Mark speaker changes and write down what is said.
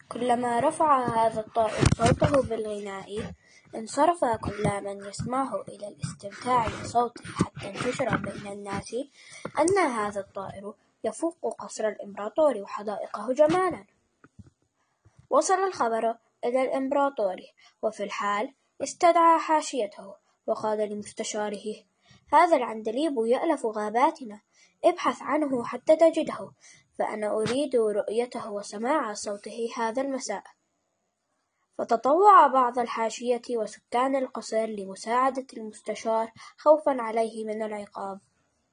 Speaker 1: كلما رفع هذا الطائر صوته بالغناء انصرف كل من يسمعه إلى الاستمتاع بصوته، حتى انتشر بين الناس أن هذا الطائر يفوق قصر الإمبراطور وحدائقه جمالا. وصل الخبر إلى الإمبراطور، وفي الحال استدعى حاشيته وقال لمستشاره: هذا العندليب يألف غاباتنا، ابحث عنه حتى تجده، فأنا أريد رؤيته وسماع صوته هذا المساء. فتطوع بعض الحاشية وسكان القصر لمساعدة المستشار خوفا عليه من العقاب.